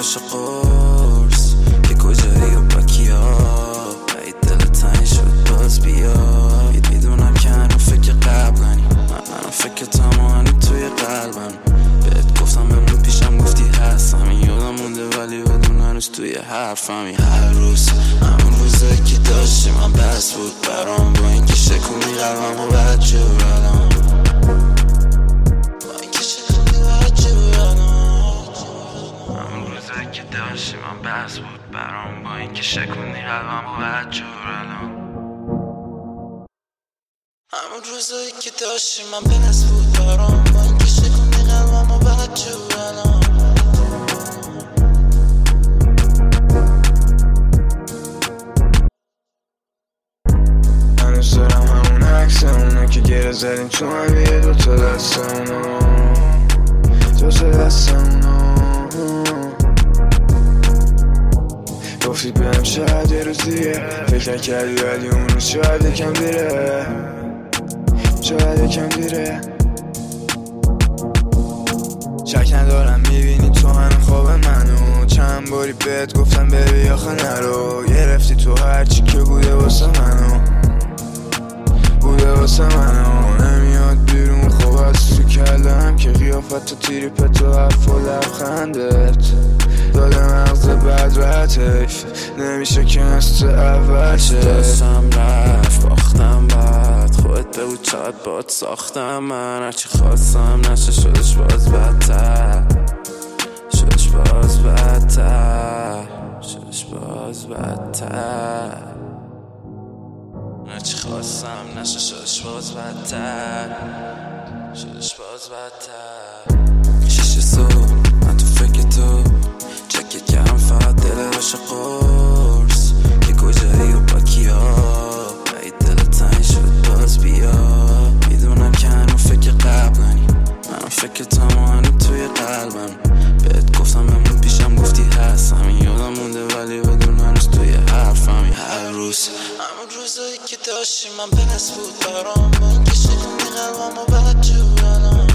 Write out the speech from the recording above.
دلش قرص که کجایی و با کیا باید دل تنگ شد باز بیا میدونم که هنو فکر قبلنی منو فکر تمامی توی قلبم بهت گفتم بمون پیشم گفتی هستم این یادم مونده ولی بدون هنوز توی حرفمی هر روز همون روزایی که داشتی من بس بود برام با اینکه شکونی قلبم و بد جور الان که داشتی من بس بود برام با اینکه شکونی قلبم و بد جور الان همون روزایی که داشتی من بس بود برام با اینکه شکونی قلبم و بد جور الان هنوز دارم همون عکس اونو که گره زدیم تو من یه دوتا دست اونو دوتا دست اونو گفتی بهم شاید یه روز دیگه فکر نکردی ولی اون روز شاید یکم دیره شاید یکم دیره شک ندارم میبینی تو هم خواب منو چند باری بهت گفتم ببی آخه نرو گرفتی تو هرچی که بوده واسه منو بوده واسه منو نمیاد بیرون خوب از تو کلم که قیافت تو تیریپت و حرف و لبخندت داده مغز بد و حتیف نمیشه که نست اول شه دستم رفت باختم بد خودت بگو چقدر باد ساختم من هرچی خواستم نشه شدش باز بدتر شدش باز بدتر شدش باز بدتر هرچی خواستم نشه شدش باز بدتر شدش باز بدتر شیشه صبح من تو فکر تو چکت کردم فقط دل روش قرص که کجایی و با کیا باید دل تنگ شد باز بیا میدونم که هنو فکر قبلنی منو فکر تمامی توی قلبم بهت گفتم بمون پیشم گفتی هستم این یادم مونده ولی بدون هنوز توی حرفمی هر روز همون روزایی که داشتی من بس بود برام با اینکه شکونی قلبم و بد جور الان